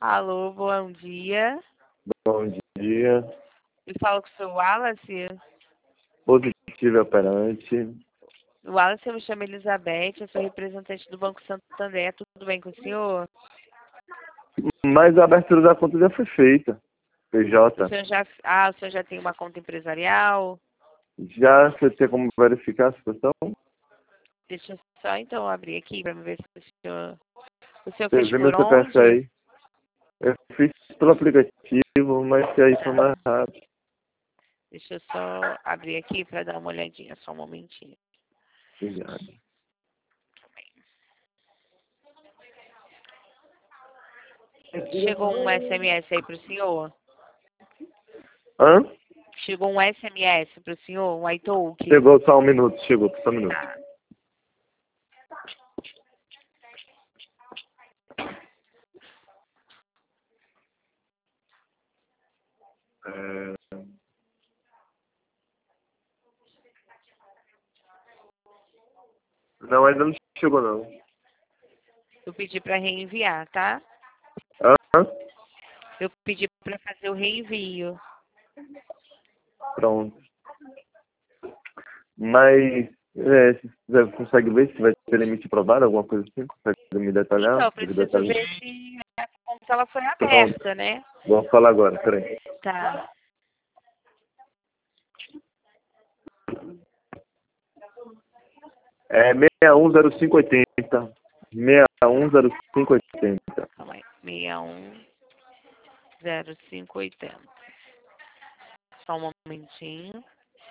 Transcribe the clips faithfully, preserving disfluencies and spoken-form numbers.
Alô, bom dia. Bom dia. Eu falo com o seu Wallace. Positivo operante. O Wallace, eu me chamo Elizabeth, eu sou representante do Banco Santander. Tudo bem com o senhor? Mas a abertura da conta já foi feita. P J. O senhor já, ah, o senhor já tem uma conta empresarial? Já você tem como verificar a situação? Deixa eu só então abrir aqui para ver se o senhor... O senhor Você fez vê por meu C P F onde? aí. Eu fiz pelo aplicativo, mas que aí foi mais rápido. Deixa eu só abrir aqui para dar uma olhadinha, só um momentinho. Obrigado. Chegou um S M S aí para o senhor? Hã? Chegou um S M S para o senhor, um iTalk? Chegou só um minuto, chegou, só um minuto. Tá. É... Não, ainda não chegou não. Eu pedi para reenviar, tá? Hã? Eu pedi para fazer o reenvio. Pronto. Mas é, se você consegue ver se vai ter limite aprovado, alguma coisa assim? Consegue me detalhar? Então, eu Consegue preciso detalhar? ver se a conta ela foi Pronto. aberta, né? Vamos falar agora, peraí. Tá. É seis um zero cinco oito zero. seis um zero cinco oito zero. Calma aí. seis um zero cinco oito zero. Só um momentinho.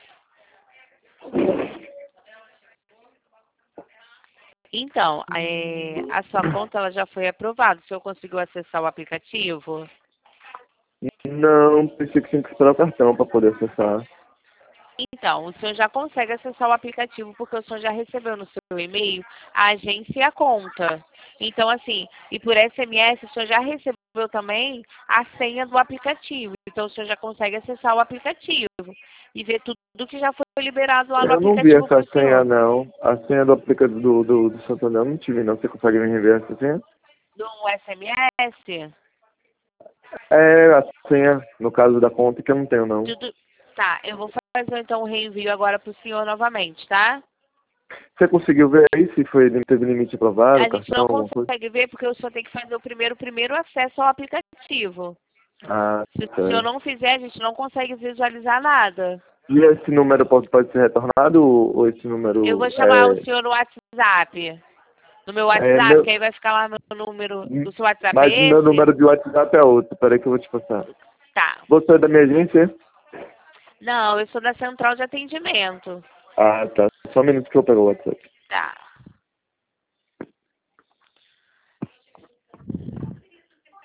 Então, é, a sua conta ela já foi aprovada. O senhor conseguiu acessar o aplicativo? Não, pensei que tinha que esperar o cartão para poder acessar. Então, o senhor já consegue acessar o aplicativo porque o senhor já recebeu no seu e-mail a agência e a conta. Então, assim, e por S M S, o senhor já recebeu também a senha do aplicativo. Então, o senhor já consegue acessar o aplicativo e ver tudo que já foi liberado lá no Eu não vi aplicativo para essa o senha, senhor. não. A senha do aplicativo do, do, do Santander eu não tive, não. Você consegue me rever essa senha? Do S M S? É, a senha, no caso da conta, que eu não tenho, não. Tudo... Tá, eu vou fazer então o reenvio agora para o senhor novamente, tá? Você conseguiu ver aí se foi, teve limite aprovado, A gente cartão, não alguma coisa? consegue ver porque o senhor tem que fazer o primeiro, primeiro acesso ao aplicativo. Ah, Se o senhor certo. não fizer, a gente não consegue visualizar nada. E esse número pode, pode ser retornado ou ou esse Eu número vou chamar o é, senhor no WhatsApp. No meu é WhatsApp, meu, que aí vai ficar lá meu número. O seu WhatsApp mas é meu esse? número de WhatsApp é outro, peraí que eu vou te passar. Tá. Você é da minha agência? Não, eu sou da central de atendimento. Ah, tá. Só um minuto que eu pego o WhatsApp. Tá.